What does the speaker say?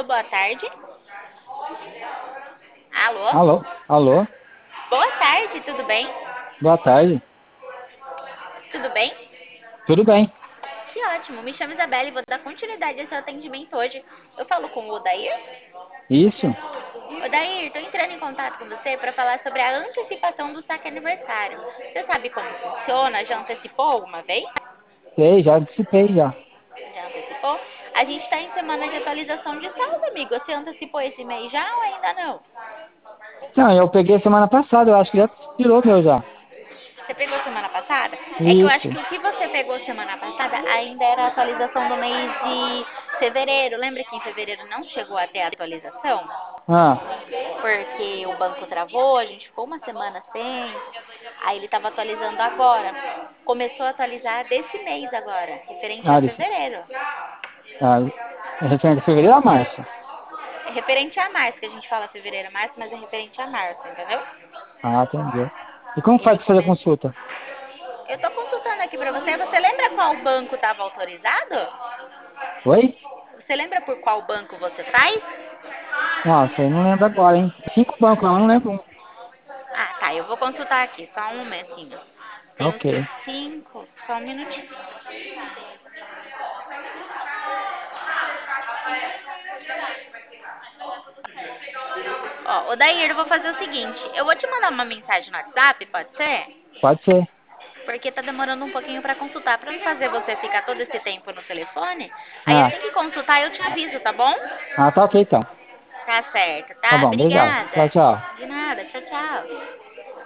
Alô, boa tarde. Alô? Alô? Alô? Boa tarde, tudo bem? Boa tarde. Tudo bem? Tudo bem? Que ótimo. Me chamo Isabela e vou dar continuidade a seu atendimento hoje. Eu falo com o Odair. Isso? Odair, tô entrando em contato com você para falar sobre a antecipação do saque aniversário. Você sabe como funciona? Já antecipou alguma vez? Sei, já antecipei já. Já antecipou? A gente está em semana de atualização de saldo, amigo. Você antecipou esse mês já ou ainda não? Não, eu peguei semana passada, eu acho que já tirou meu já. Você pegou semana passada? É que eu acho Isso. que o que você pegou semana passada ainda era a atualização do mês de fevereiro. Lembra que em fevereiro não chegou a ter a atualização? Ah, Porque o banco travou, a gente ficou uma semana sem. Aí ele estava atualizando agora. Começou a atualizar desse mês agora, referente a desse, fevereiro. é referente a fevereiro a março. É referente a março, que a gente fala fevereiro, março, mas é referente a março, entendeu? Ah, entendeu. E como faz Ele pra fazer a começa. consulta? Eu tô consultando aqui pra você. Você lembra qual banco estava autorizado? Oi? Você lembra por qual banco você faz? Nossa, eu não lembro agora, hein? 5 bancos lá, mas não lembro um. Ah, tá. Eu vou consultar aqui. Só um momentinho. Tem o Ok. C5. Só um minutinho. Ó, Odair, eu vou fazer o seguinte. Eu vou te mandar uma mensagem no WhatsApp, pode ser? Pode ser. Porque tá demorando um pouquinho pra consultar. Pra não fazer você ficar todo esse tempo no telefone. Aí Ah, assim que consultar eu te aviso, tá bom? tá ok então. Tá certo, Tá tá? bom, obrigado. Tchau, Obrigada. tchau. De nada. Tchau, tchau.